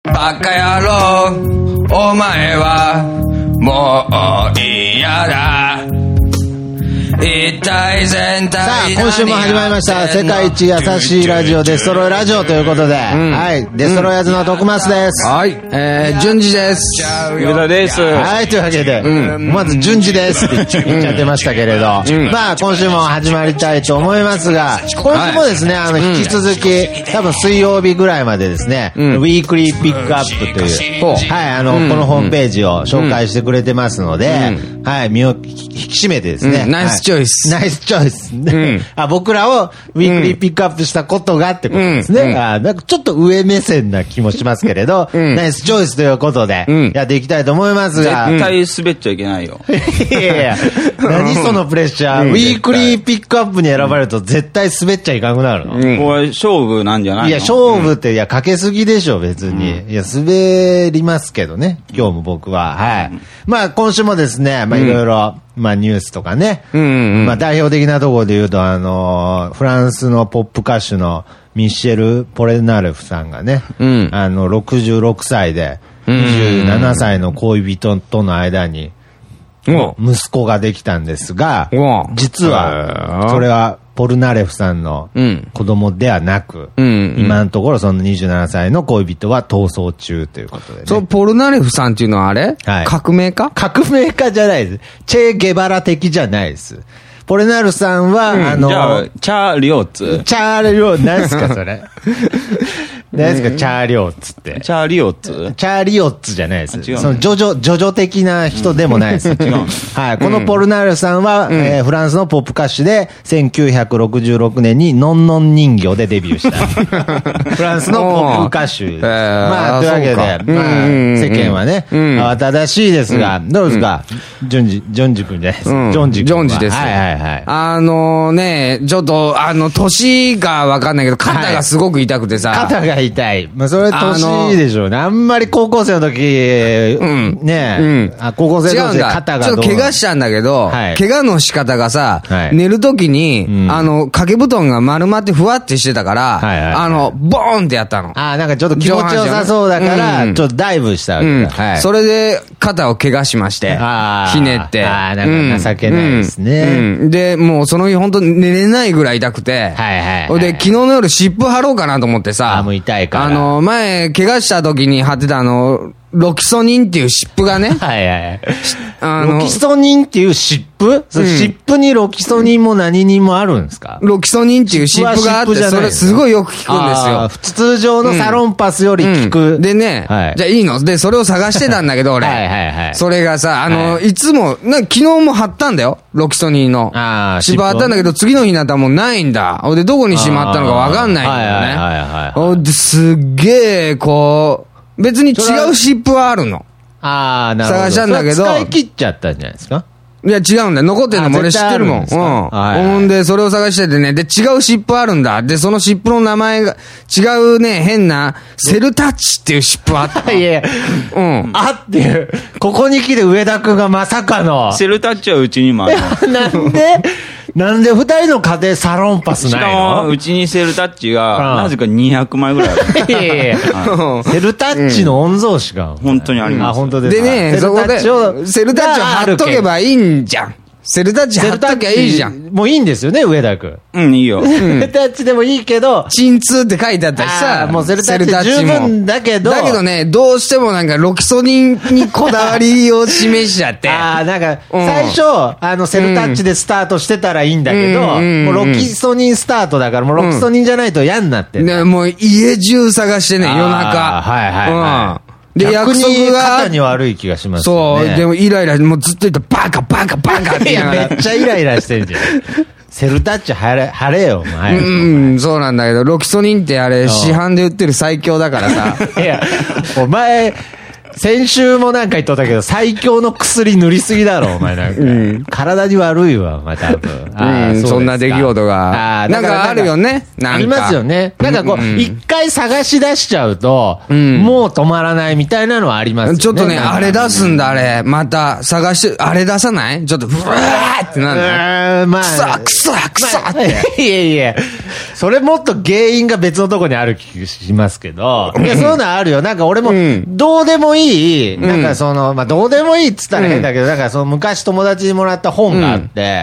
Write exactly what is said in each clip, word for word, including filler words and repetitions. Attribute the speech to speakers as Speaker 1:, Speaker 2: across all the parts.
Speaker 1: バカ野郎、お前はもう嫌だ。一体全体。
Speaker 2: さあ、今週も始まりました。世界一優しいラジオ、デストロイラジオということで、うん、はい、デストロイヤーズの徳松です。
Speaker 1: うん、はい、えー、順次です。
Speaker 3: 上田です。
Speaker 2: はい、というわけで、うん、まず順次ですって言っちゃってましたけれど、うん、まあ、今週も始まりたいと思いますが、今週もですね、あの、引き続き、多分水曜日ぐらいまでですね、うん、ウィークリーピックアップという、はい、あの、うん、このホームページを紹介してくれてますので、うん、はい、身を引き締めてですね、
Speaker 1: うん、ナイスチョイス。
Speaker 2: ナイスチョイス。うん、あ、僕らをウィークリーピックアップしたことがってことですね。うん、あ、なんかちょっと上目線な気もしますけれど、うん、ナイスチョイスということで、やっていきたいと思いますが。
Speaker 3: 絶対滑っちゃいけないよ。
Speaker 2: いやいや、何そのプレッシャー。うん、ウィークリーピックアップに選ばれると絶対滑っちゃいかんくなるの。
Speaker 3: うん、これ勝負なんじゃないの？
Speaker 2: いや、勝負って、いや、かけすぎでしょ、別に。うん、いや、滑りますけどね、今日も僕は。はい。まあ、今週もですね、まあ、いろいろ、まあニュースとかね。うんうんうん、まあ代表的なところで言うと、あの、フランスのポップ歌手のミシェル・ポレナレフさんがね、うん、あの、ろくじゅうろくさいで、にじゅうななさいの恋人との間に、息子ができたんですが、実は、それは、ポルナレフさんの子供ではなく、うん、今のところそのにじゅうななさいの恋人は逃走中ということでね。
Speaker 1: そう、ポルナレフさんっていうのはあれ、はい、革命家
Speaker 2: 革命家じゃないです。チェ・ゲバラ的じゃないです。ポルナレフさんは、うん、あの、
Speaker 3: じゃあ、チャーリオッツ
Speaker 2: チャーリオッツ、何ですかそれ。何ですか、チャーリオッツって。
Speaker 3: チャーリオッツ
Speaker 2: チャーリオッツじゃないです。その、ジョジョ、ジョジョ的な人でもないです。違う。はい。このポルナレフさんは、うん、えー、フランスのポップ歌手で、せんきゅうひゃくろくじゅうろくねんにノンノン人形でデビューした。フランスのポップ歌手。えー、まあ、というわけで、まあ、世間はね、慌ただしいですが、どうですか、ジョンジ、ジョンジ君じゃないです。ジョンジ君。
Speaker 1: ジョンジです。
Speaker 2: はいはいはい。
Speaker 1: あのね、ちょっと、あの、年がわかんないけど、肩がすごく痛くてさ。
Speaker 2: 肩が痛い。まあ、それ年でしょうね。あんまり高校生の時、うん、ねえ、うん、あ、高校生の時肩がどう。
Speaker 1: ちょっと怪我したんだけど、はい、怪我の仕方がさ、はい、寝る時に、うん、あの、掛け布団が丸まってふわってしてたから、はいはいはい、あの、ボーンってやったの。
Speaker 2: あ、なんかちょっと気持ちよさそうだから、うん、ちょっとダイブしたわけだ。うんはい、
Speaker 1: それで、肩を怪我しまして、ひねって。
Speaker 2: ああ、なんか情けないですね。
Speaker 1: うんうん、で、もうその日本当に寝れないぐらい痛くて、はいはい、はい。で、昨日の夜湿布貼ろうかなと思ってさ、
Speaker 2: あ、もう痛いから。
Speaker 1: あの、前、怪我した時に貼ってたあの、ロキソニンっていう湿布がね。
Speaker 2: はいはい。あのロキソニンっていう湿布、うん、湿布にロキソニンも何にもあるんですか？
Speaker 1: ロキソニンっていう湿布があって、それすごいよく効くんですよ。
Speaker 2: 通常のサロンパスより効く。
Speaker 1: うんうん、でね、はい、じゃあいいので、それを探してたんだけど、俺。はいはいはい。それがさ、あの、はい、いつも、な昨日も貼ったんだよ。ロキソニンの。ああ、湿布貼ったんだけど、次の日になったらもうないんだ。で、どこにしまったのかわかんないんだよね。はいはいはいはい。で、すっげえ、こう、別に違う湿布はあるの。
Speaker 2: ああ、なるほど。
Speaker 1: 探したんだけど。
Speaker 2: 使い切っちゃったんじゃないですか？
Speaker 1: いや、違うんだよ。残ってるのも俺知ってるもん。うん。ほんで、それを探しててね。で、違う湿布あるんだ。で、その湿布の名前が、違うね、変な、セルタッチっていう湿布あった。
Speaker 2: いやいや、うん。あっていう。ここに来て上田くんがまさかの。
Speaker 3: セルタッチはうちにもある。
Speaker 2: なんでなんで二人の家庭サロンパスないの？しか
Speaker 3: も、うちにセルタッチが、なぜかにひゃくまいぐらいある。いやいや
Speaker 2: セルタッチの御曹司が。
Speaker 3: 本当にあります。
Speaker 2: あ、本当です。
Speaker 1: でね、そこで、セルタッチを貼っとけばいいんじゃん。セルタッチ貼っときゃいいじゃん。
Speaker 2: もういいんですよね、上田くん。
Speaker 3: うん、いいよ。
Speaker 2: セルタッチでもいいけど。
Speaker 1: 鎮痛って書いてあったしさ。
Speaker 2: もうセルタッチ十分だけど。
Speaker 1: だけどね、どうしてもなんかロキソニンにこだわりを示しちゃって。
Speaker 2: ああ、なんか、最初、あの、セルタッチでスタートしてたらいいんだけど、もうロキソニンスタートだから、もうロキソニンじゃないと嫌になって
Speaker 1: ね、もう家中探してね、夜中。
Speaker 2: はいはいはい。
Speaker 1: で、約束が。
Speaker 2: 肩に悪い気がしますよね。
Speaker 1: そう。でもイライラ、もうずっと言ったバカバカバカって言いながら。
Speaker 2: めっちゃイライラしてるじゃん。セルタッチ貼れ、貼れよ、お前。
Speaker 1: うん、そうなんだけど、ロキソニンってあれ、市販で売ってる最強だからさ。
Speaker 2: いや、お前、 先週もなんか言っとったけど、最強の薬塗りすぎだろ、お前なんか。うん、体に悪いわ、お前多分。
Speaker 1: あ、うん、そんな出来事が。なんかあるよね。
Speaker 2: ありますよね。なんかこう、一、うん、回探し出しちゃうと、うん、もう止まらないみたいなのはありますよね。
Speaker 1: ちょっとね、あれ出すんだ、あれ。また探して、あれ出さないちょっと、ブワーってなるの。まあ。くさ、くさ、くさって。
Speaker 2: いやいや。それもっと原因が別のとこにある気がしますけど。いや、そういうのあるよ。なんか俺も、どうでもいい、うん、なんかその、まあ、どうでもいいっつったら変だけど、うん、なんかその昔友達にもらった本があって、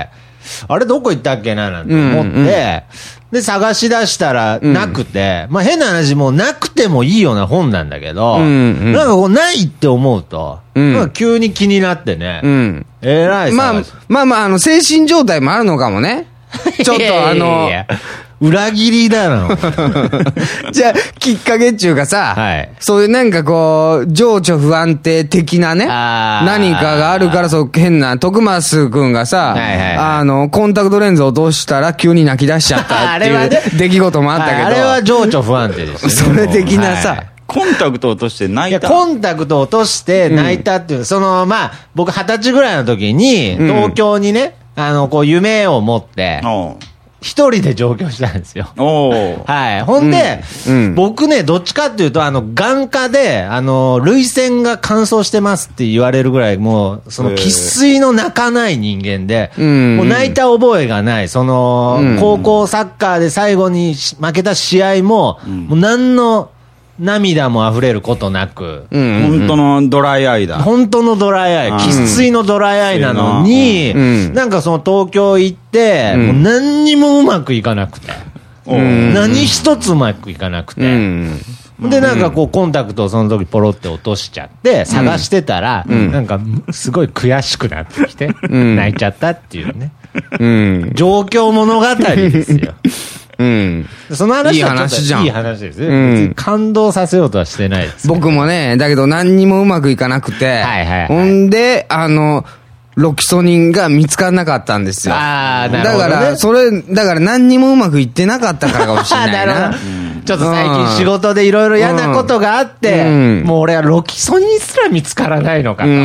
Speaker 2: うん、あれどこ行ったっけななんて思って、うんうん、で、探し出したらなくて、うん、まあ、変な話もうなくてもいいような本なんだけど、うんうん、なんかこうないって思うと、うん、なんか急に気になってね、うん、えらい
Speaker 1: まあ、まあまあ、あの、精神状態もあるのかもね。ちょっとあの、いやいや
Speaker 2: 裏切りだな。
Speaker 1: じゃあ、きっかけっていうかさ、はい、そういうなんかこう、情緒不安定的なね、何かがあるから、そう変な、徳松くんがさ、はいはいはい、あの、コンタクトレンズ落としたら急に泣き出しちゃったっていう出来事もあったけど。
Speaker 2: あれは情緒不安定です
Speaker 1: よね。それ的なさ、はい、
Speaker 3: コンタクト落として泣いた。
Speaker 2: いや、コンタクト落として泣いたっていう、うん、その、まあ、僕二十歳ぐらいの時に、東京にね、うん、あの、こう、夢を持って、一人で上京したんですよ。はい。ほんで、うんうん、僕ね、どっちかっていうと、あの、眼科で、あの、涙腺が乾燥してますって言われるぐらい、もう、その、生粋の泣かない人間で、うんうん、もう泣いた覚えがない。その、うん、高校サッカーで最後に負けた試合も、うん、もう何の、涙も溢れることなく、
Speaker 3: うんうんうん、本当のドライアイだ。
Speaker 2: 本当のドライアイ、生粋のドライアイなのに、うん、なんかその東京行って、うん、もう何にもうまくいかなくて、うん、何一つうまくいかなくて、うん、でなんかこうコンタクトをその時ポロって落としちゃって探してたら、うん、なんかすごい悔しくなってきて、うん、泣いちゃったっていうね、うん、状況物語ですよ。うん。その話はちょっといい話じゃん。いい話ですよ。うん。感動させようとはしてないです、
Speaker 1: ね。僕もね、だけど何にもうまくいかなくて、はいはいはい、ほんで、あの、ロキソニンが見つからなかったんですよ。ああ、なるほど、ね。だから、それ、だから何にもうまくいってなかったからかもしれないな。な
Speaker 2: ちょっと最近仕事でいろいろ嫌なことがあって、うん、もう俺はロキソニンすら見つからないのかと。うん、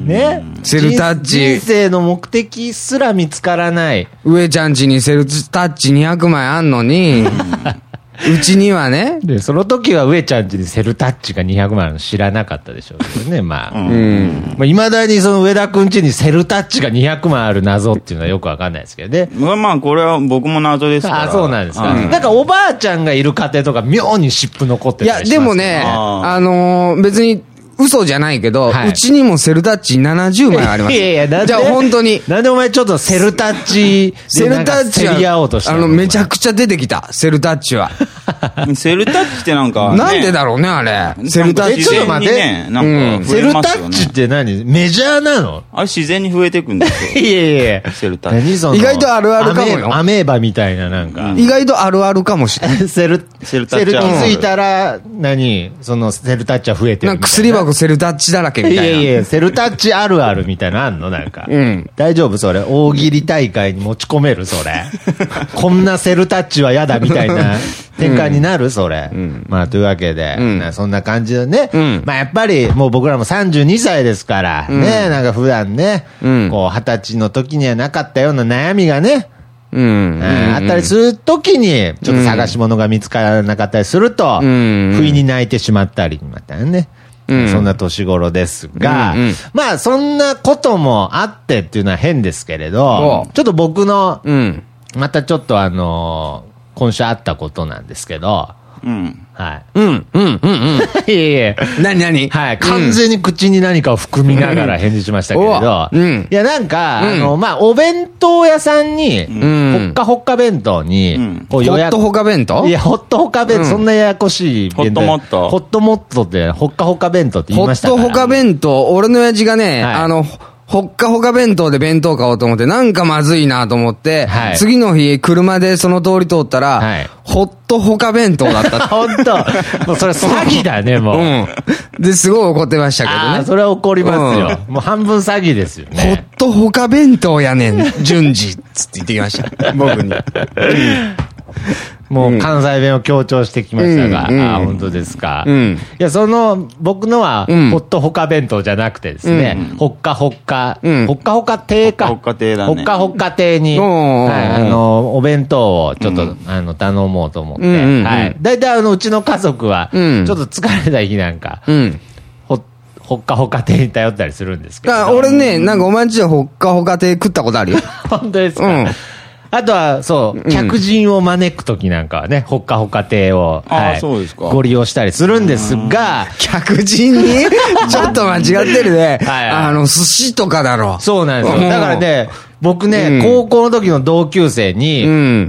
Speaker 2: ね。
Speaker 1: セルタッチ。
Speaker 2: 人生の目的すら見つからない。
Speaker 1: 上ちゃん家にセルタッチにひゃくまいあんのに、うちにはね。
Speaker 2: で、その時は上ちゃん家にセルタッチがにひゃくまいあるの知らなかったでしょうけどね、まあ。うん。まあ、未だにその上田くん家にセルタッチがにひゃくまいある謎っていうのはよくわかんないですけどね。
Speaker 3: まあまあ、これは僕も謎ですから。
Speaker 2: あ、そうなんですか。うん、なんかおばあちゃんがいる家庭とか妙に湿布残ってたりします。
Speaker 1: いや、でもね、あ、あのー、別に、嘘じゃないけど、はい、うちにもセルタッチななじゅうまいあります。
Speaker 2: いやいや、なんで
Speaker 1: じゃあ本当に。
Speaker 2: なんでお前ちょっとセルタッチ
Speaker 1: セルタッチは、あの、めちゃくちゃ出てきた、セルタッチは。
Speaker 3: セルタッチってなんか、
Speaker 1: ね、なんでだろうね、あれ。セルタッチ。
Speaker 2: ちょっと待って。なんか、うん、セルタッチって何メジャーなの
Speaker 3: あれ自然に増えてくんですよ。
Speaker 2: いやいや
Speaker 3: セルタッチ。
Speaker 1: 意外とあるあるかもよ。
Speaker 2: アメーバみたいななんか。
Speaker 1: 意外とあるあるかもしれない。
Speaker 2: セル、セルタッチ。セル気づいたら、何そのセルタッチは増えてる。
Speaker 1: なんか薬箱セルタッチだらけみたいな。
Speaker 2: いやいや、セルタッチあるあるみたいなのあんのなんか。うん。大丈夫それ。大喜利大会に持ち込めるそれ。こんなセルタッチは嫌だみたいな展開になるそれ。うん、まあ、というわけで、うん、そんな感じでね。うん、まあ、やっぱり、もう僕らもさんじゅうにさいですから、うん、ね、なんか普段ね、うん、こう、二十歳の時にはなかったような悩みがね、うん、あったりするときに、ちょっと探し物が見つからなかったりすると、うん、不意に泣いてしまったり、またね。うん、そんな年頃ですが、うんうん、まあそんなこともあってっていうのは変ですけれど、ちょっと僕の、うん、またちょっとあのー、今週あったことなんですけど、うん。はい。うん、うん、うん、うん。いえいえ。
Speaker 1: 何何
Speaker 2: はい。完全に口に何かを含みながら返事しましたけれど、うん。いや、なんか、うん、あの、まあ、お弁当屋さんに、うん、ほっかほっか弁当に、うん、
Speaker 1: こう予約。ホットホカ弁当
Speaker 2: いや、ホットホカ弁当、うん、そんなややこしい弁当。
Speaker 3: ホットモット。
Speaker 2: ホットモットって、ほっかほっか弁当って言いましたから。
Speaker 1: ホットホカ弁当、俺の親父がね、はい、あの、ほっかほか弁当で弁当買おうと思って、なんかまずいなと思って、はい、次の日、車でその通り通ったら、はい、ホットほか弁当だった。
Speaker 2: ほんと。もうそれ詐欺だね、もう。うん。
Speaker 1: で、すごい怒ってましたけどね。
Speaker 2: あ、それは怒りますよ。うん、もう半分詐欺ですよね。
Speaker 1: ホットほか弁当やねん、順次。つって言ってきました。僕に。
Speaker 2: もう関西弁を強調してきましたが、うん、ああ、本当ですか。うん、いや、その、僕のは、ホットホカ弁当じゃなくてですね、うん、ほっかほっか、うん、ほっかほか亭か。
Speaker 3: ほっか亭だね。
Speaker 2: ほっかほっか亭に、はい、あの、お弁当をちょっと、うん、あの、頼もうと思って、うんうんうん、はい。だいたいあの、うちの家族は、ちょっと疲れた日なんか、うんほっかほか亭に頼ったりするんですけど。
Speaker 1: 俺ね、なんかお前んちでほっかほか亭食ったことあるよ。
Speaker 2: 本当ですか、うん、あとは、そう、客人を招くときなんかはね、ほっかほか亭を、はい、そうですかご利用したりするんですが、
Speaker 1: 客人にちょっと間違ってるね。はい、あの、寿司とかだろ。
Speaker 2: そうなんですよ。だからね、僕ね、うん、高校の時の同級生に、うん、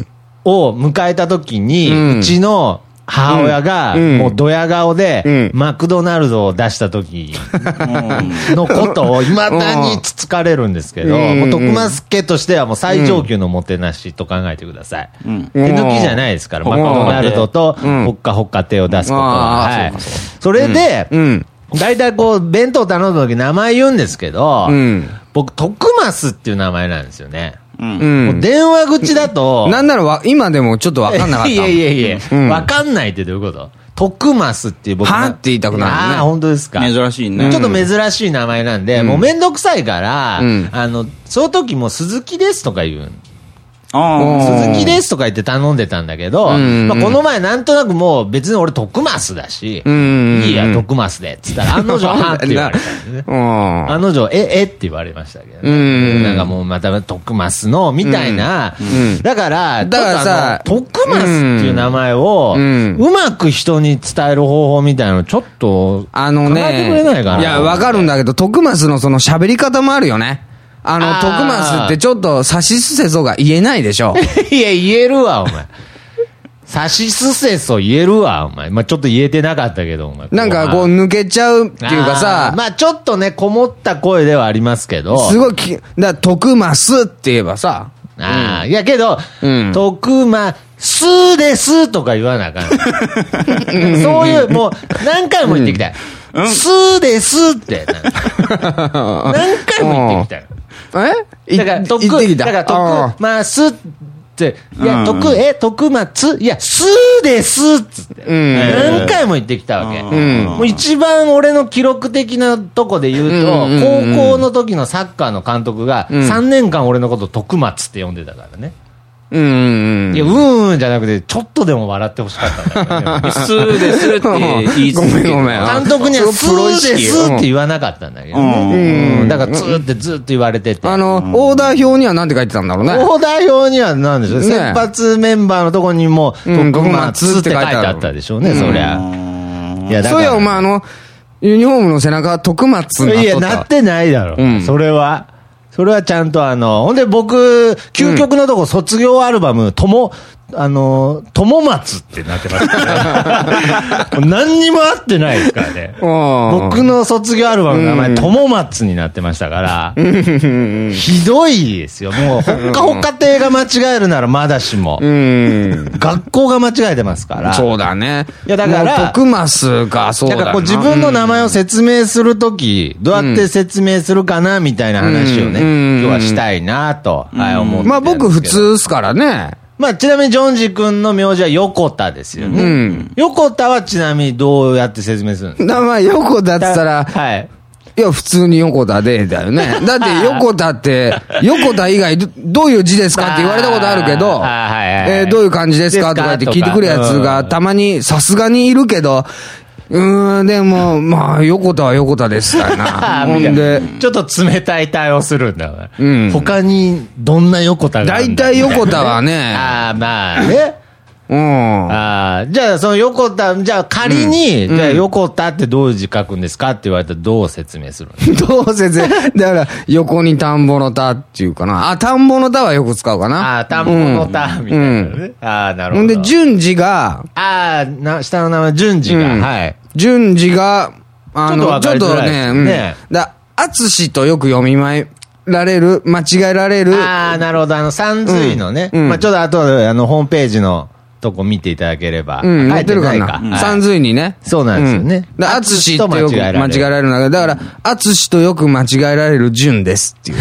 Speaker 2: を迎えた時に、うん、うちの、母親が、もうドヤ顔で、マクドナルドを出した時のことを未だにつつかれるんですけど、もう徳増家としてはもう最上級のもてなしと考えてください。手抜きじゃないですから、マクドナルドとほっかほっか亭を出すことは。はい。それで、大体こう、弁当頼んだ時名前言うんですけど、僕、徳増っていう名前なんですよね。うん、もう電話口だと。
Speaker 1: なんならわ、今でもちょっとわかんなかった。
Speaker 2: いやいやいや、うん、わかんないってどういうこと徳増っていう僕
Speaker 1: はって言いたくなるね。
Speaker 2: ああ、本当ですか。
Speaker 3: 珍しいね。
Speaker 2: ちょっと珍しい名前なんで、うん、もうめんどくさいから、うん、あの、その時も鈴木ですとか言う。鈴木ですとか言って頼んでたんだけど、まあこの前なんとなくもう別に俺徳増だし、いいや、徳増でっつったら、案の定はって言われたんですね。案の定、え、えって言われましたけどね。なんかもうまた徳増の、みたいな。だから、だからさ、徳増っていう名前を、うまく人に伝える方法みたいなのちょっと、
Speaker 1: あのね、考えてくれないかな。いや、わかるんだけど、徳増のその喋り方もあるよね。あの、徳増ってちょっと、さしすせそが言えないでしょ。
Speaker 2: いや、言えるわ、お前。さしすせそ言えるわ、お前。まあ、ちょっと言えてなかったけど、お前。
Speaker 1: なんかこう、抜けちゃうっていうかさ。
Speaker 2: まあ、ちょっとね、こもった声ではありますけど。
Speaker 1: すごいき、だ徳増って言えばさ。
Speaker 2: ああ、うん、いやけど、うん、徳増ですとか言わなあかん。そういう、もう、何回も言ってきたい。うん、すですって。何回も言ってきたい。
Speaker 1: え
Speaker 2: だから、徳、だから、徳、まあ、すって、いや、徳、え、徳松いや、すですっつって。何回も言ってきたわけ。もう一番俺の記録的なとこで言うと、高校の時のサッカーの監督が、さんねんかん俺のこと徳松って呼んでたからね。うん。いや、うんうんじゃなくて、ちょっとでも笑ってほしかったんだよね。
Speaker 3: スーですって言い続けて。ごめんごめん。
Speaker 2: 監督にはスーですって言わなかったんだけどね。うん。だから、ツーってずっと言われてて。
Speaker 1: あの、オーダー表には何て書いてたんだろうね。
Speaker 2: オーダー表には何でしょう。先発メンバーのところにも、徳松って書いてあったでしょうね、そりゃ。
Speaker 1: いや、だから。そういや、お前あの、ユニフォームの背中は徳松
Speaker 2: になっとった。いや、なってないだろ。それは。それはちゃんとあの、ほんで僕、究極のとこ卒業アルバム、とも、あの、友松ってなってますからね。何にも合ってないですからね。僕の卒業アルバムの名前、友松になってましたから、ひどいですよ。もう、ほっかほか亭が間違えるならまだしも。学校が間違えてますから。
Speaker 1: そうだね。
Speaker 2: いや、だから、
Speaker 1: 徳増がそうだな。
Speaker 2: だからこう自分の名前を説明するとき、どうやって説明するかな、みたいな話をね、今日はしたいなと、はい、思って。
Speaker 1: まあ僕普通っすからね。
Speaker 2: まあ、ちなみに、ジョンジ君の名字は横田ですよね。うん。横田はちなみにどうやって説明するんですか？
Speaker 1: まあ、横田って言ったら、はい。いや、普通に横田で、だよね。だって、横田って、横田以外ど、どういう字ですかって言われたことあるけど、えー、どういう感じですかとか言って聞いてくるやつが、たまに、さすがにいるけど、うーん、でも、まあ、横田は横田ですからな。ほんで。
Speaker 2: ちょっと冷たい対応するんだよね。うん。他に、どんな横田があるんだ
Speaker 1: 大体横田はね。
Speaker 2: ああ、まあね。うん。ああ、じゃあ、その横田、じゃあ仮に、うん、じゃあ横田ってどういう字書くんですかって言われたらどう説明するの？
Speaker 1: どう説明だから、横に田んぼの田っていうかな。あ、田んぼの田はよく使うかな。
Speaker 2: ああ、田んぼの田みたいなね。うん、ああ、なるほど。
Speaker 1: ほんで、順次が、
Speaker 2: ああ、な、下の名前、順次が、うん、はい。
Speaker 1: 順次が、あの、ちょっとね、うん。だ、あつしとよく読みまえ、られる、間違えられる。
Speaker 2: ああ、なるほど。あの、さんずいのね。うん、まあちょっとあと、あの、ホームページの、 とこ見ていただければ。
Speaker 1: うん、載ってるかな。さんずいにね。
Speaker 2: そうなんですよね。
Speaker 1: あつしってよく間違えられるんだけど、だから、あつしとよく間違えられる順ですっていう。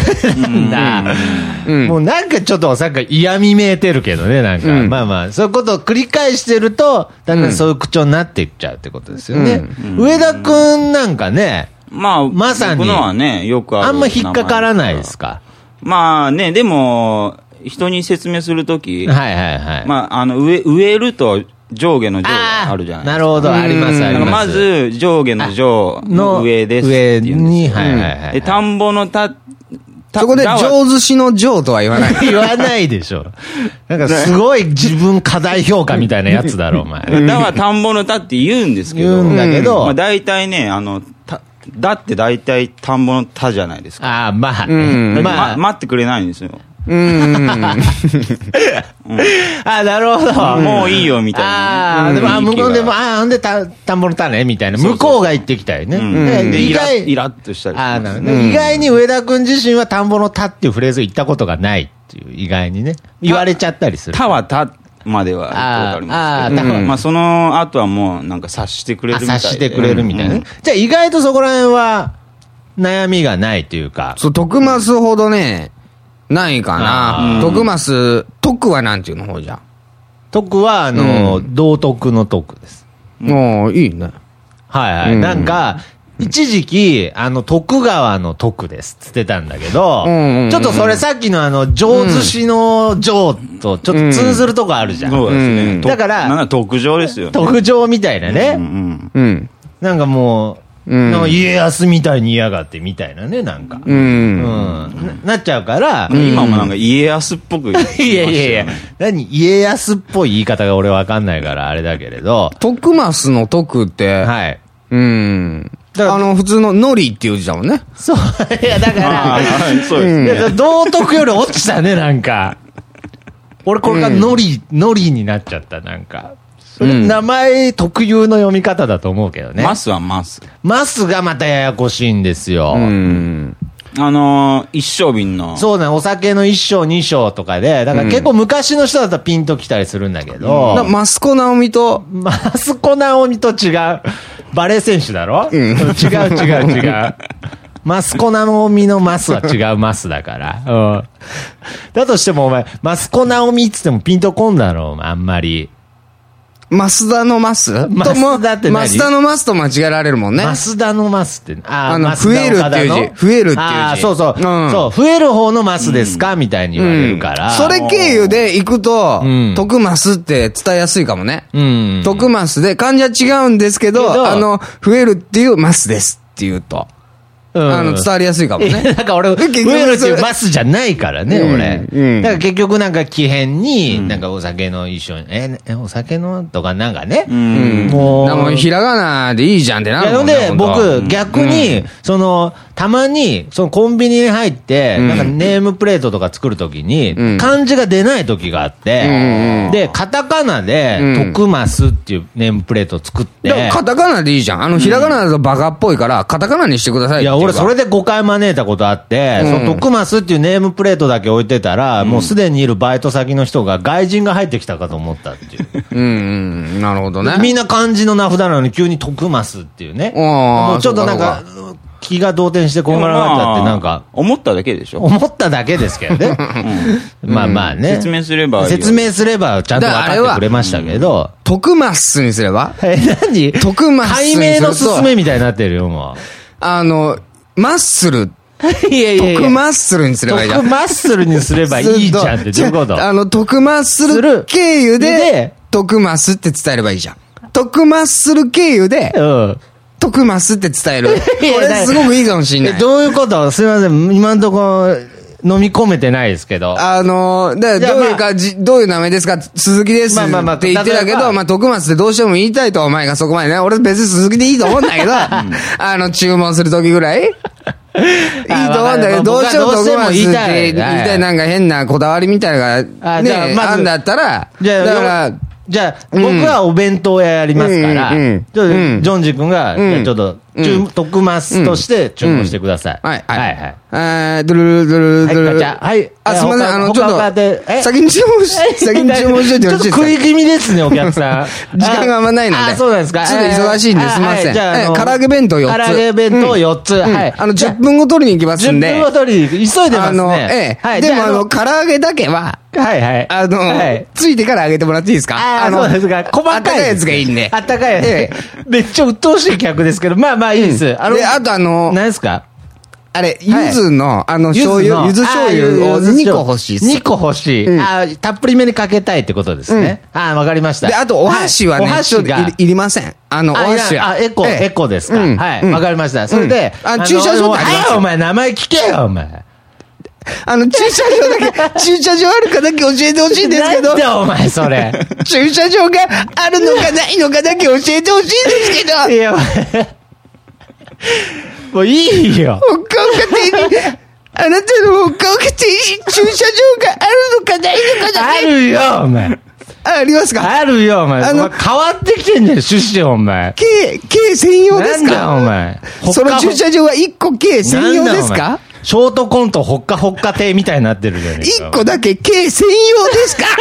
Speaker 2: もうなんかちょっとさっき嫌味めいてるけどね、なんか。まあまあ、そういうことを繰り返してると、だんだんそういう口調になっていっちゃうってことですよね。上田くんなんかね、
Speaker 3: まあ、まさに。僕のはね、よくある。
Speaker 2: あんま引っかからないですか。
Speaker 3: まあね、でも、人に説明するとき、
Speaker 2: はいはいはい。
Speaker 3: まあ、あの、植え、植えると上下の上があるじゃないですか。
Speaker 2: なるほど、ありますあります。
Speaker 3: まず、上下の上の上ですっていうんです。
Speaker 2: 上に、はいはいはい。
Speaker 3: で、田んぼの田、
Speaker 1: そこで上寿司の上とは言わない。
Speaker 2: 言わないでしょ。なんかすごい自分過大評価みたいなやつだろ、お前。
Speaker 3: だから田んぼの田って言うんですけど。
Speaker 2: 言うんだけど。
Speaker 3: まあ大体ね、あの、だって大体田んぼの田じゃないですか。
Speaker 2: ああ、まあ、
Speaker 3: まあ、待ってくれないんですよ。
Speaker 1: うん。
Speaker 2: あ、なるほど。
Speaker 3: もういいよ、みたいな。
Speaker 2: ああ、でも、あ、向こうでも、ああ、ほんで、た、田んぼの種みたいな。向こうが言ってきたよね。
Speaker 3: で、イライラッとしたり。
Speaker 2: ああ、なるほど。意外に上田くん自身は田んぼの田っていうフレーズを言ったことがないっていう、意外にね。言われちゃったりする。
Speaker 3: 田は田まではわかりますけど。まあ、その後はもう、なんか察してくれるみたいな。
Speaker 2: 察してくれるみたいな。じゃあ、意外とそこら辺は、悩みがないというか。
Speaker 1: そう、徳増ほどね、ないかな。徳増、徳はなんていうの方じゃ。
Speaker 2: 徳は、あの、道徳の徳です。
Speaker 1: もう、いいね。
Speaker 2: はいはい。なんか、一時期、あの、徳川の徳ですって言ってたんだけど、ちょっとそれさっきのあの、上寿司の上とちょっと通ずるとこあるじゃん。
Speaker 3: そうですね。
Speaker 2: だから、
Speaker 3: なんか特上ですよ。
Speaker 2: 特上みたいなね。うん。なんかもう、なんか家康みたいに嫌がってみたいなね、なんか。うん。うん。なっちゃうから、
Speaker 3: 今もなんか家康っぽく言ってましたよね。
Speaker 2: いやいやいや、何家康っぽい言い方が俺わかんないからあれだけれど。
Speaker 1: 徳増の徳って、はい。うん。あの、普通のノリっていう字だもんね。
Speaker 2: そう。いや、だから、
Speaker 3: そうですね。
Speaker 2: 道徳より落ちたね、なんか。俺これがノリ、ノリになっちゃった、なんか。それ名前特有の読み方だと思うけどね。
Speaker 3: マスはマス。
Speaker 2: マスがまたややこしいんですよ。うん。
Speaker 3: あのー、一升瓶の。
Speaker 2: そうだね、お酒の一升二升とかで、だから結構昔の人だったらピンときたりするんだけど。
Speaker 1: うん、マスコナオミと。
Speaker 2: マスコナオミと違う。バレー選手だろ、うん、違う違う違う。マスコナオミのマスは違うマスだから。うん。だとしてもお前、マスコナオミっつってもピンとこんだろ、あんまり。
Speaker 1: マスダのマス
Speaker 2: マスダって何？
Speaker 1: マスダのマスと間違えられるもんね。
Speaker 2: マスダのマスって、
Speaker 1: ああの、増えるっていう字。増えるっていう字。あ
Speaker 2: あ、そうそう。うん、そう、増える方のマスですか、うん、みたいに言われるから。
Speaker 1: それ経由で行くと、うん、徳増って伝えやすいかもね。うん。徳増で、漢字は違うんですけど、けどあの、増えるっていうマスですって言うと。うん、あの、伝わりやすいかもね。
Speaker 2: だから俺、増えるっていうマスじゃないからね、俺。うん。だから結局なんか奇変に、なんかお酒の一緒に、え、お酒のとかなんかね。うん。
Speaker 1: もう。でも、ひらがなでいいじゃんってなるもんね。
Speaker 2: なので、僕、逆に、その、たまに、そのコンビニに入って、なんかネームプレートとか作るときに、漢字が出ないときがあって、で、カタカナで、徳増っていうネームプレートを作って。
Speaker 1: カタカナでいいじゃん。あの、ひらがなだとバカっぽいから、カタカナにしてくださいって。
Speaker 2: いや、俺それで誤解招いたことあって、その徳増っていうネームプレートだけ置いてたら、もうすでにいるバイト先の人が外人が入ってきたかと思ったっていう。
Speaker 1: うん、なるほどね。
Speaker 2: みんな漢字の名札なのに急に徳増っていうね。もうちょっとなんか、気が動転してこんがらがっちゃって、なんか。
Speaker 3: 思っただけでしょ？
Speaker 2: 思っただけですけどね。まあまあね。
Speaker 3: 説明すれば。
Speaker 2: 説明すればちゃんと分かってくれましたけど。
Speaker 1: 徳増にすれば
Speaker 2: え、何
Speaker 1: 徳増
Speaker 2: 解明のすすめみたいになってるよ、もう。
Speaker 1: あの、マッスル。
Speaker 2: いやいやいや。
Speaker 1: 徳マッスルにすればいいじゃん。
Speaker 2: 徳マッスルにすればいいじゃんってどういうこと？
Speaker 1: あの、徳マッスル経由で、徳マスって伝えればいいじゃん。徳マッスル経由で、うん。徳増って伝える。これすごくいいかもしれない。
Speaker 2: どういうこと？すいません。今のところ、飲み込めてないですけど。
Speaker 1: あのー、だどういうか、まあ、どういう名前ですか鈴木ですって言ってたけど、まあ、徳松ってどうしても言いたいと、お前がそこまでね。俺別に鈴木でいいと思うんだけど、あの、注文するときぐらいいいと思うんだけど、どうしても徳松って言いたい、なんか変なこだわりみたいなのが、ね、あんだったら、だから、
Speaker 2: じゃあ、僕はお弁当屋やりますから、ちょっと、ジョンジ君が、ちょっと、特マスとして注文してください。
Speaker 1: はい、はい。はい、えー、ドゥルルドゥルルドゥルル。はい。あ、すみません、あの、ちょっと、先に注文し、先に注文しといてよろしいですか？
Speaker 2: ちょっと食い気味ですね、お客さん。
Speaker 1: 時間があんまないので。
Speaker 2: あ、そうなんですか。
Speaker 1: ちょっと忙しいんで、すみません。じゃあ、唐揚げ弁当よっつ。
Speaker 2: 唐揚げ弁当よっつ。はい。
Speaker 1: あの、じゅっぷんご取りに行きますんで。
Speaker 2: じゅっぷんご取りに行く。急いでますね。あの、
Speaker 1: ええ。でも、あの、唐揚げだけは、
Speaker 2: はいはい。
Speaker 1: あの、ついてから揚げてもらっていいですか？
Speaker 2: あの、そうですか。細かい。あったかい
Speaker 1: やつがいいんで。
Speaker 2: あったかいやつ。めっちゃ鬱陶しい客ですけど、まあまあいいです。
Speaker 1: あの、で、あとあの、
Speaker 2: 何ですか？
Speaker 1: あれ、ゆずの、あの、醤油、ゆず醤油をにこ欲しい。
Speaker 2: にこ欲しい。あ、たっぷりめにかけたいってことですね。あ、わかりました。
Speaker 1: で、あと、お箸はね、お箸がいりません。あの、お箸は。
Speaker 2: あ、エコ、エコですか。はい。わかりました。それで、
Speaker 1: あ、駐車場ってあります
Speaker 2: よ。お前、名前聞けよ、お前。
Speaker 1: あの、駐車場だけ、駐車場あるかだけ教えてほしいんですけど。
Speaker 2: なんだお前、それ。
Speaker 1: 駐車場があるのかないのかだけ教えてほしいんですけど。いや、
Speaker 2: もういいよ。
Speaker 1: ほっかほか亭に、あなたのほっかほか亭に駐車場があるのかないのかだ
Speaker 2: け。あるよ、お前。
Speaker 1: あ、ありますか？
Speaker 2: あるよ、お前。あの、変わってきてんじゃん、趣旨お前。
Speaker 1: K、K 専用ですか？
Speaker 2: なんだ、お前。
Speaker 1: その駐車場はいっこ K 専用ですか？
Speaker 2: ショートコントほっかほっか亭みたいになってるじゃないですか。
Speaker 1: いっこだけ K 専用ですか？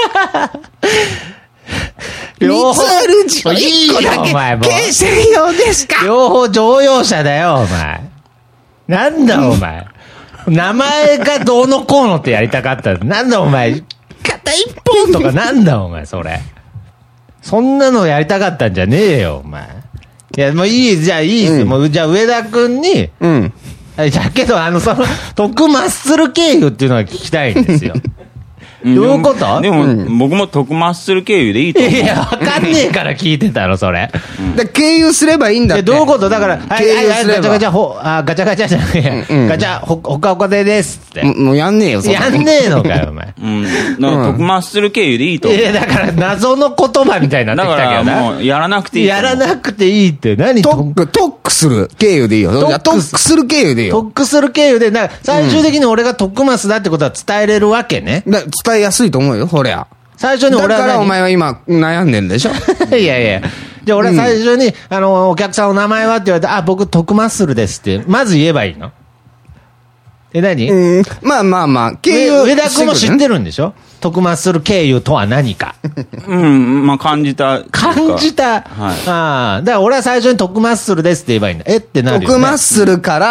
Speaker 2: 両方。
Speaker 1: みっつあるうちのいっこだけ K 専用ですか？
Speaker 2: 両方乗用車だよ、お前。なんだ、お前。名前がどうのこうのってやりたかった。なんだ、お前。片一方とかなんだ、お前、それ。そんなのやりたかったんじゃねえよ、お前。いや、もういい、じゃあいいですよ。うん、もう、じゃあ上田くんに、うん。だけど、あの、その、特マッスル経由っていうのは聞きたいんですよ。どういうこと？
Speaker 3: でも、でもうん、僕も特マッスル経由でいいと思う。
Speaker 2: いや、わかんねえから聞いてたの、それ。
Speaker 1: うん、で経由すればいいんだって。
Speaker 2: どういうことだから、
Speaker 1: 経由すれば。
Speaker 2: ガチャガチャ、ほ、あ、ガチャガチャじゃねえ、うん、ガチャ、ほ、ほかほかでですって。
Speaker 1: もうやんねえよ、そ
Speaker 2: れ。やんねえのかよ、お前。
Speaker 3: うん。特マッスル経由でいいと思う。
Speaker 2: いや、だから謎の言葉みたいになってきたけどな。
Speaker 3: だからもう、やらなくていい。
Speaker 2: やらなくていいって、何
Speaker 1: トック、トックする経由でいいよ。トックする経由でいいよ。
Speaker 2: トックする経由で、だから最終的に俺が特マスだってことは伝えれるわけね。
Speaker 1: だ伝えやすいと思うよ。ほりゃ。
Speaker 2: 最初に俺は。
Speaker 1: だからお前は今悩んでんでしょ
Speaker 2: いやいや。じゃあ俺は最初に、うん、あの、お客さんの名前はって言われて、あ、僕、特マッスルですって、まず言えばいいの？え、何？
Speaker 1: うん。まあまあまあ、
Speaker 2: 経由。上田君も知ってるんでしょ？特マッスル経由とは何か。
Speaker 3: うん、まあ感じた。
Speaker 2: 感じた。はい。ああ。だから俺は最初に特マッスルですって言えばいいんだ。えってなるよね。
Speaker 1: 特マッスルから、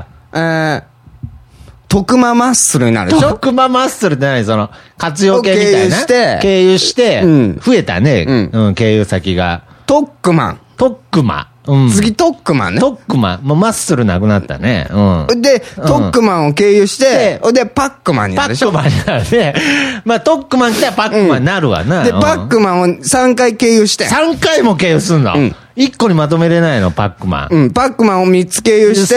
Speaker 1: えー、特ママッスルになるでしょ？
Speaker 2: 特ママッスルって何？その、活用系みたいな。経由して、経由して、うん、増えたね。うん、うん、経由先が。
Speaker 1: トックマン。
Speaker 2: トックマン。うん、
Speaker 1: 次、トックマンね。
Speaker 2: トックマン。もうマッスルなくなったね。うん。
Speaker 1: で、トックマンを経由して、で、パックマンになるでしょ？
Speaker 2: パックマンになるね。まあ、トックマン来たらパックマンになるわな。
Speaker 1: で、パックマンをさんかい経由して。
Speaker 2: さんかいも経由すんの？うん。いっこにまとめれないの、パックマン。
Speaker 1: うん、パックマンをみっつ経由して、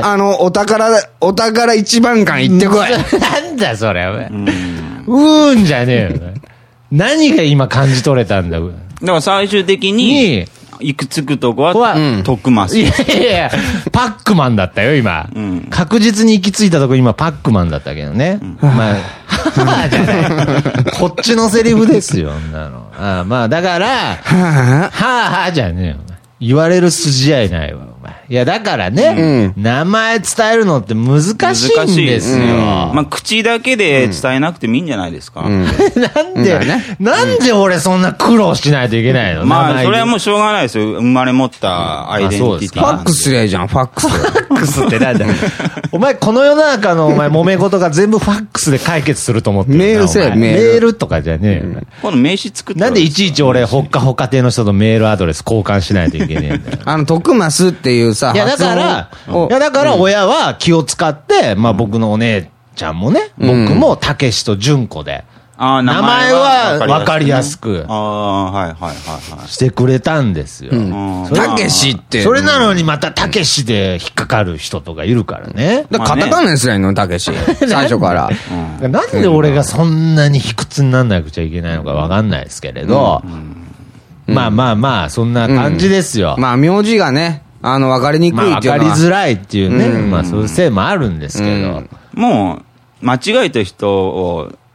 Speaker 1: あの、お宝、お宝一番館行ってこい。
Speaker 2: なんだそれ、うん、うーんじゃねえよ。何が今感じ取れたんだ、だ
Speaker 3: から最終的に、行くつくとこは、トックマス。
Speaker 2: いやいやいや、パックマンだったよ、今。うん、確実に行き着いたとこ今、パックマンだったけどね。うん、まあ、はぁじゃない。こっちのセリフですよ、女の。ああまあ、だから、はぁはぁはぁじゃねえよ。言われる筋合いないわ、お前。いや、だからね、うん、名前伝えるのって難しいんですよ。うん、
Speaker 3: まあ、口だけで伝えなくてもいいんじゃないですか。うん、
Speaker 2: なんで、ね、なんで俺そんな苦労しないといけないの？
Speaker 3: まあ、それはもうしょうがないですよ。生まれ持ったアイデンティティ。
Speaker 1: ファックスすりゃいいじゃん、ファックス。
Speaker 2: ファックスってなんだお前、この世の中のお前、揉め事が全部ファックスで解決すると思ってる。
Speaker 1: メールせえ、
Speaker 2: メール。メールとかじゃねえよ。
Speaker 3: 今度名刺作って。
Speaker 2: なんでいちいち俺、ほっかほか亭の人とメールアドレス交換しないといけねえんだよ。
Speaker 1: あの、徳増っていうさ、
Speaker 2: いや、だから、いや、だから親は気を使って、まあ僕のお姉ちゃんもね、僕もたけしと純子で、名前は分かりやすく、してくれたんですよ。
Speaker 1: たけしって。
Speaker 2: それなのにまたたけしで引っかかる人とかいるからね。
Speaker 1: だからカタカナにすりゃいいの、たけし。最初から。
Speaker 2: なんで俺がそんなに卑屈になんなくちゃいけないのか分かんないですけれど、まあまあまあ、そんな感じですよ。
Speaker 1: まあ、名字がね、あの、分かりにくいっていうのは。
Speaker 2: 分かりづらいっていうね、まあそういうせいもあるんですけど。
Speaker 3: もう、間違えた人を、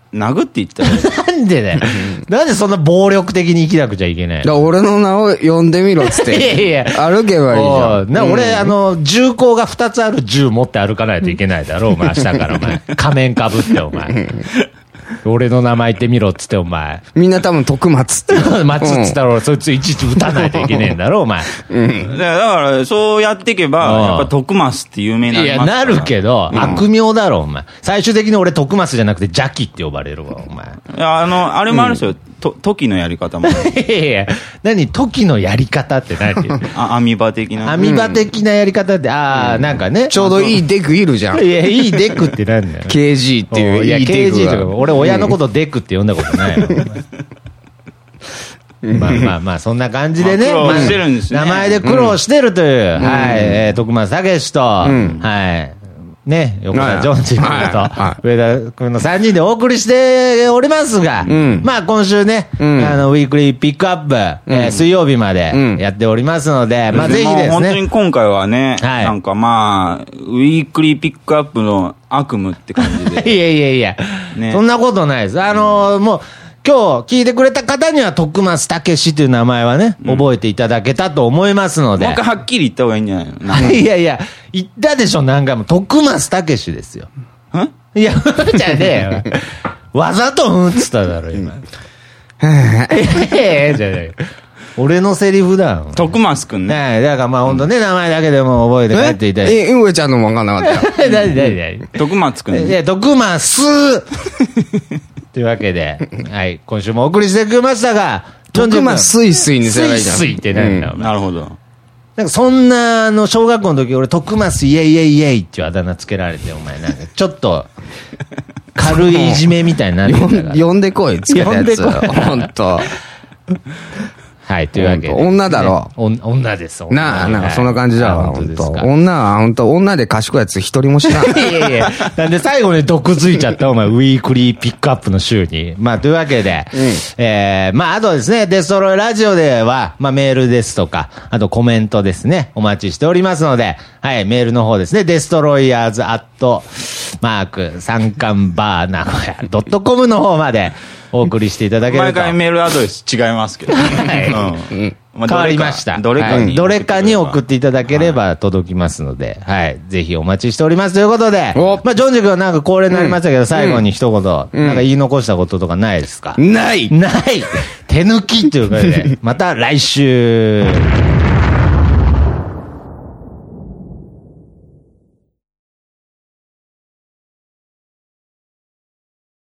Speaker 3: 殴っていったら
Speaker 2: なんでだよ。なんでそんな暴力的に生きなくちゃいけないの？
Speaker 1: だから俺の名を呼んでみろっつって。いやいや。歩けばいいじゃん。
Speaker 2: な、うん、俺、あの、銃口がふたつある銃持って歩かないといけないだろ、お前、明日からお前。仮面かぶって、お前。俺の名前言ってみろっつって、お前。
Speaker 1: みんな多分徳松って。
Speaker 2: 松っつったら、うん、そいついちいち撃たないといけねえんだろ、お前。
Speaker 3: うん。だから、そうやっていけば、やっぱ徳松って有名になりますから。
Speaker 2: いや、なるけど、うん、悪名だろ、お前。最終的に俺徳松じゃなくて邪気って呼ばれるわ、お前。
Speaker 3: いや、あの、あれもあるんですよ。うんと、時のやり方も。い
Speaker 2: やいや、何時のやり方って何
Speaker 3: あ、アミバ的な。
Speaker 2: アミバ的なやり方って、ああ、うん、なんかね。
Speaker 1: ちょうどいいデクいるじゃん。
Speaker 2: いや、いいデクってなんだよ。
Speaker 1: ケージー っていう。
Speaker 2: いや、ケージー とか、俺親のことデクって呼んだことないよ。まあまあまあ、そんな感じでね。
Speaker 3: 苦労してるんですね。
Speaker 2: 名前で苦労してるという、うん、はい、えー、徳松武史と、うん、はい。ね、横田ジョンジ君と上田君のさんにんでお送りしておりますが、うん、まあ今週ね、うん、あのウィークリーピックアップ、うんえー、水曜日までやっておりますので、うん、まあぜひですね。
Speaker 3: 本当に今回はね、はい、なんかまあ、ウィークリーピックアップの悪夢って感じで。
Speaker 2: いやいやいや、ね、そんなことないです。あのー、もう、今日聞いてくれた方には徳松武史という名前はね、うん、覚えていただけたと思いますので。
Speaker 3: もう一回はっきり言った方がいいんじゃないの？
Speaker 2: いやいや、言ったでしょ、何回も。徳松武史ですよ。
Speaker 3: ん
Speaker 2: いや、じゃねえよ。わざとうんっつっただろ、今。ええじゃねえ。俺のセリフだ。
Speaker 3: 徳松くんね。
Speaker 2: ねだからまあ本当ね、名前だけでも覚えて帰っていただいて。
Speaker 1: え、うえちゃんのも分かんなかったよ。
Speaker 2: なになになに
Speaker 3: 徳松くん。
Speaker 2: いや、徳松というわけで、はい、今週もお送りしてくれましたが、
Speaker 1: 徳松スイスイにすればいいじゃん。
Speaker 2: スイスイってなんだ、
Speaker 3: うん、なるほど。
Speaker 2: なんかそんな、あの、小学校の時俺、徳松イエイエイイエイっていうあだ名つけられて、お前なんか、ちょっと、軽いいじめみたいになってたから。
Speaker 1: 呼んでこい、つけたやつ。ほんと。
Speaker 2: はい、というわけで。
Speaker 1: 女だろ。
Speaker 2: 女です、
Speaker 1: 女。なあ、なんかそんな感じだわ、ほんと。女は、ほんと、女で賢いやつ一人も知らん。
Speaker 2: いやいや、なんで最後に毒づいちゃった、お前、ウィークリーピックアップの週に。まあ、というわけで、えー、まあ、あとですね、デストロイラジオでは、まあ、メールですとか、あとコメントですね、お待ちしておりますので、はい、メールの方ですね、デストロイヤーズアットマーク、三冠バー名古屋、ドットコムの方まで、お送りしていただけると。
Speaker 3: 毎回メールアドレス違いますけど。はい。
Speaker 2: うんまあ、変わりました。
Speaker 3: どれかに、
Speaker 2: どれかに送っていただければ届きますので、はい。はい、ぜひお待ちしておりますということで、まあ、ジョンジ君はなんか恒例になりましたけど、うん、最後に一言、うん、なんか言い残したこととかないですか？
Speaker 1: ない
Speaker 2: ない手抜きということで、また来週。